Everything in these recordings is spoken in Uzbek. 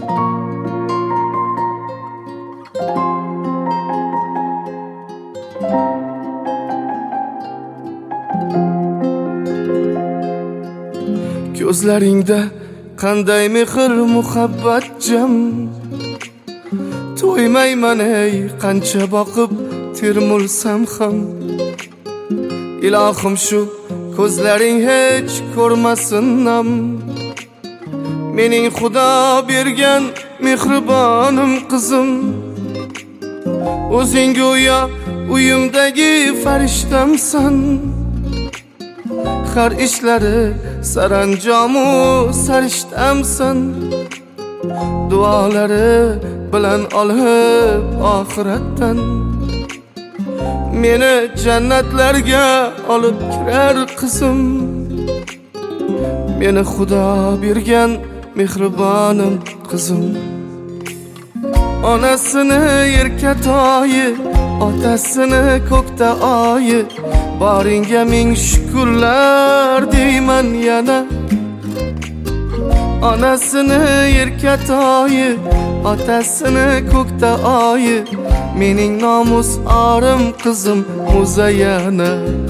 Ko'zlaringda qanday mehr muhabbat jam, to'ymayman ey qancha boqib termulsam ham. Ilohim shu ko'zlaring hech ko'rmasin nam, mening Xudo bergan mehribonim qizim. O'zing go'yo uyimdagi farishtamsan, har ishlari saranjomu sarishtamsan. Duolari bilan olib oxiratdan meni jannatlarga olib kirar qizim. Meni Xudo bergan mehribonim qizim. Onasini yerga toyi, otasini ko'kda oyi, boringga ming shukrlar deyman yana. Onasini yerga toyi, otasini ko'kda oyi, mening nomus orim qizim Muzayyana.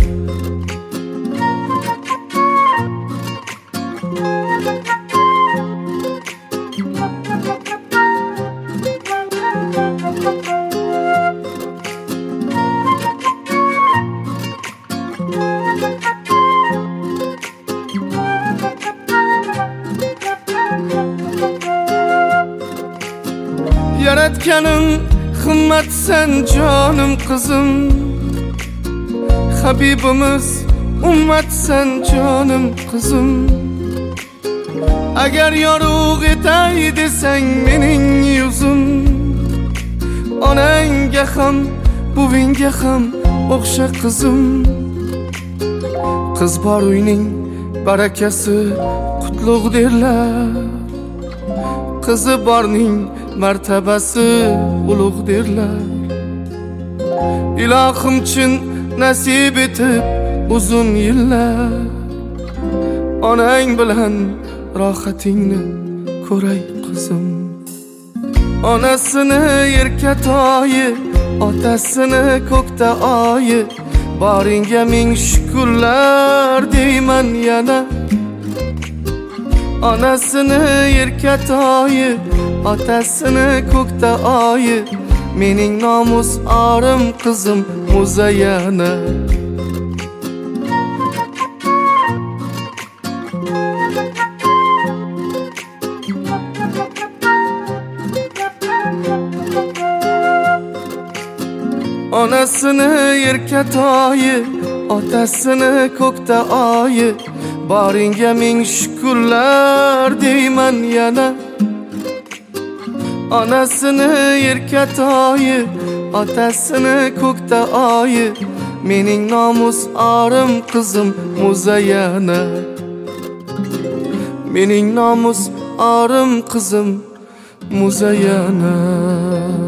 Yaratganim himmatsan jonim qizim, Habibimiz ummatsan jonim qizim. Agar yorug' etay desang mening yuzim, onangga ham buvingga ham o'xsha qizim. Qiz bor uyning barakasi qutlug' derlar, qizi borning martabasi ulug' derlar. Ilohim chin nasib etib uzun yillar, onang bilan rohatingni ko'ray qizim. Onasini yerga toyi, otasini ko'kda oyi, boringga ming shukrlar deyman yana. Onasini yerga toyi, otasini ko'kda oyi, mening nomus orim qizim Muzayyana. Onasini yerga toyi, otasini ko'kda oyi, boringga ming shukrlar deyman yana. Onasini yerga toyi, otasini ko'kda oyi, mening nomus orim qizim Muzayyana. Mening nomus orim qizim Muzayyana.